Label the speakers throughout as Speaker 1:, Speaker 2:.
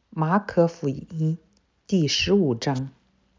Speaker 1: 马可福音第15章。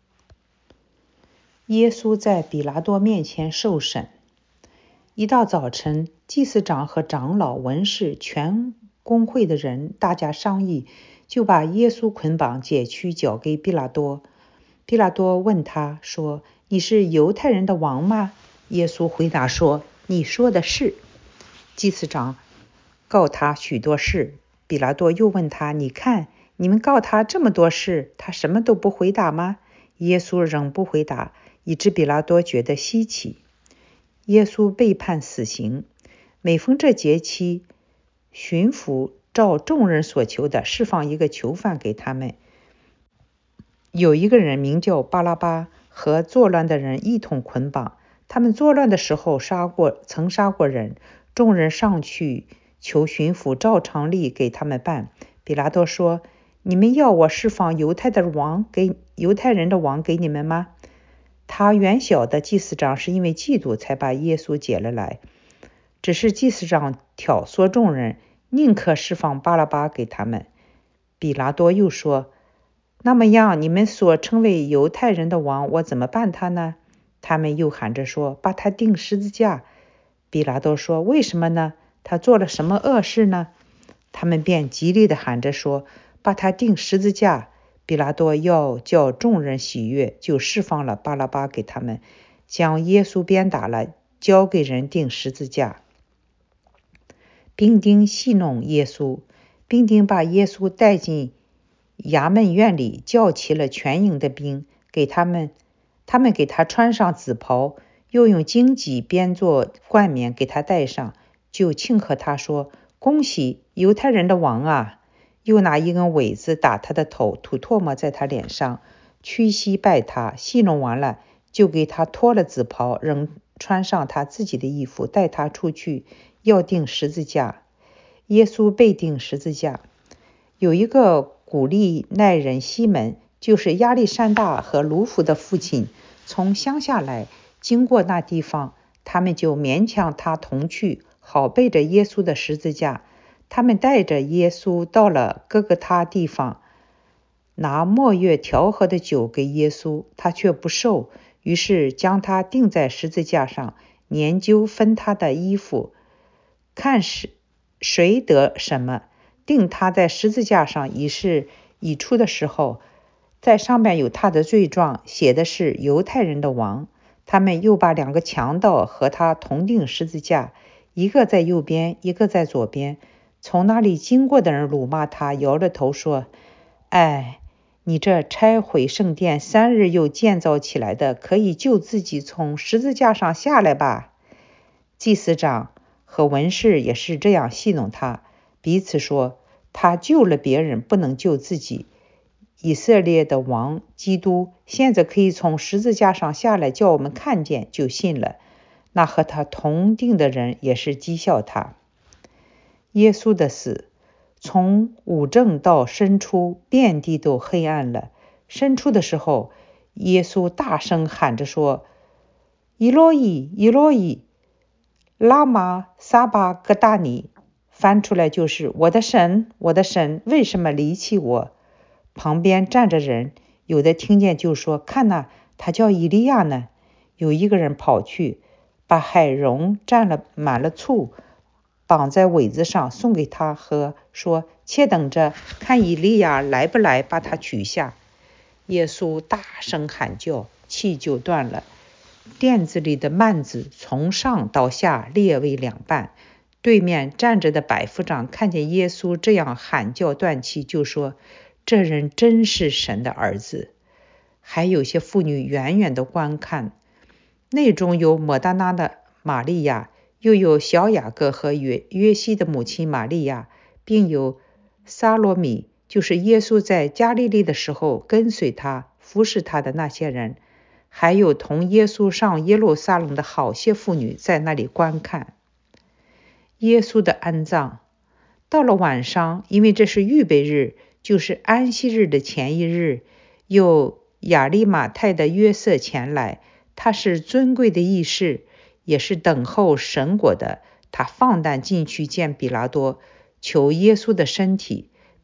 Speaker 1: 耶稣在比拉多面前受审。一到早晨，祭司长和长老、文士、全公会的人大家商议，就把耶稣捆绑解去，交给比拉多。比拉多问他说：“你是犹太人的王吗？”耶稣回答说：“你说的是。”祭司长告他许多事。比拉多又问他：“你看，你们告他这么多事，他什么都不回答吗？”耶稣仍不回答，以致比拉多觉得稀奇。耶稣被判死刑。每逢这节期，巡抚照众人所求的释放一个囚犯给他们。有一个人名叫巴拉巴，和作乱的人一同捆绑。他们作乱的时候曾杀过人。众人上去求巡抚照常例给他们办。比拉多说：“你们要我释放犹太人的王给你们吗？”他原晓得祭司长是因为嫉妒才把耶稣解了来，只是祭司长挑唆众人，宁可释放巴拉巴给他们。比拉多又说：“那么样，你们所称为犹太人的王，我怎么办他呢？”他们又喊着说：“把他钉十字架。”比拉多说：“为什么呢？他做了什么恶事呢？”他们便极力地喊着说：“把他钉十字架。”比拉多要叫众人喜悦，就释放了巴拉巴给他们，将耶稣鞭打了，交给人钉十字架。兵丁戏弄耶稣。兵丁把耶稣带进衙门院里，叫齐了全营的兵，他们给他穿上紫袍，又用荆棘编作冠冕给他戴上，就庆贺他说：“恭喜犹太人的王啊！”又拿一根苇子打他的头，吐唾沫在他脸上，屈膝拜他。戏弄完了，就给他脱了紫袍，仍穿上他自己的衣服，带他出去，要钉十字架。耶稣被钉十字架。有一个古利奈人西门，就是亚历山大和卢弗的父亲，从乡下来，经过那地方，他们就勉强他同去，好背着耶稣的十字架。他们带着耶稣到了哥哥他地方，拿没药调和的酒给耶稣，他却不受，于是将他钉在十字架上，研究分他的衣服，看谁得什么。钉他在十字架上已出的时候，在上面有他的罪状，写的是犹太人的王。他们又把两个强盗和他同钉十字架，一个在右边，一个在左边。从那里经过的人辱骂他，摇着头说：“哎，你这拆毁圣殿3日又建造起来的，可以救自己从十字架上下来吧？”祭司长和文士也是这样戏弄他，彼此说：“他救了别人，不能救自己。以色列的王基督现在可以从十字架上下来，叫我们看见就信了。”那和他同定的人也是讥笑他。耶稣的死，从午正到申初，遍地都黑暗了。申初的时候，耶稣大声喊着说：“以罗伊，以罗伊，拉玛撒巴各大尼。”翻出来就是：“我的神，我的神，为什么离弃我？”旁边站着人，有的听见就说：“看哪，他叫以利亚呢。”有一个人跑去，把海蓉蘸满了醋，绑在苇子上送给他喝，说：“且等着，看以利亚来不来，把他取下。”耶稣大声喊叫，气就断了。垫子里的幔子从上到下裂为2半。对面站着的百夫长看见耶稣这样喊叫断气，就说：“这人真是神的儿子。”还有些妇女远远的观看，内中有抹大拉的玛利亚，又有小雅各和约西的母亲玛利亚，并有撒罗米，就是耶稣在加利利的时候跟随他服侍他的那些人，还有同耶稣上耶路撒冷的好些妇女在那里观看。耶稣的安葬到了晚上，因为这是预备日，就是安息日的前一日，有亚利马太的约瑟前来，他是尊贵的议士，也是等候神果的。他放胆进去见比拉多，求耶稣的身体。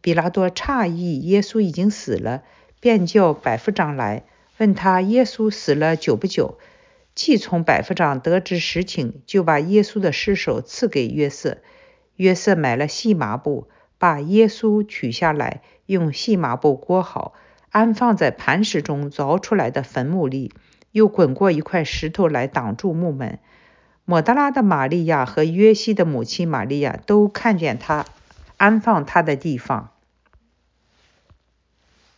Speaker 1: 比拉多诧异耶稣已经死了，便叫百夫长来，问他耶稣死了久不久。既从百夫长得知实情，就把耶稣的尸首赐给约瑟。约瑟买了细麻布，把耶稣取下来，用细麻布裹好，安放在磐石中凿出来的坟墓里，又滚过一块石头来挡住墓门。抹大拉的玛利亚和约西的母亲玛利亚都看见他安放他的地方。